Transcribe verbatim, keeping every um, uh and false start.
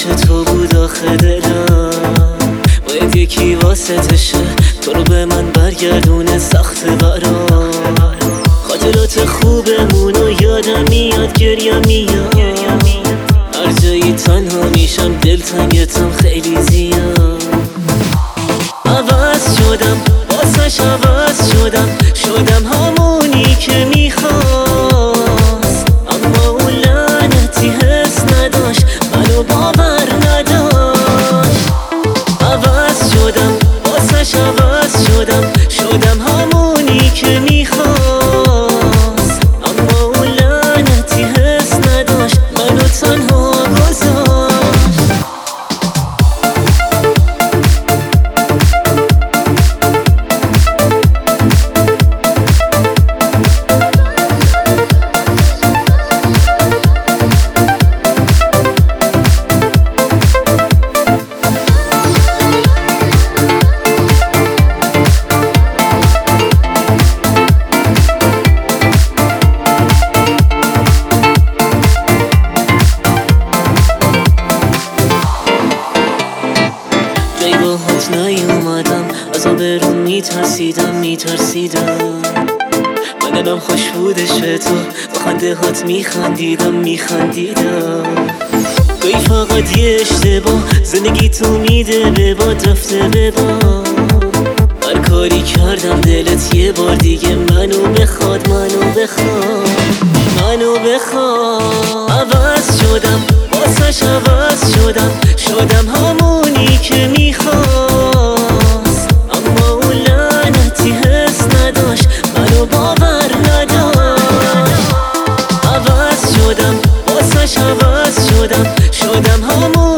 تو بود آخه دلم، باید یکی واسطشه تو رو به من برگردونه، سخت برام خاطرات خوبمونو یادم میاد، گریم میاد، هر جایی تنها میشم دلتنگتم خیلی زیاد. عوض شدم واسش عوض شدم، شدم همونی که میخواست، اما اون لعنتی حس نداشت، منو باور نداشت. عوض شدم واسش عوض شدم، شدم همونی که میخواست، اما اون لعنتی حس نداشت، منو تنها گذاشت. باهات نیومدم، از آبرون میترسیدم میترسیدم، من دلم خوش بودش به تو، با خنده هات میخندیدم میخندیدم. گاهی فقط یه اشتباه زندگی تو میده به باد، رفته به باد. هر کاری کردم دلت یه بار دیگه منو بخواد، منو بخواد، منو بخواد. عوض شدم واسش عوض شدم، شدم همونی که میخواست، اما اون لعنتی حس نداشت، منو باور نداشت. عوض شدم واسش عوض شدم، شدم همون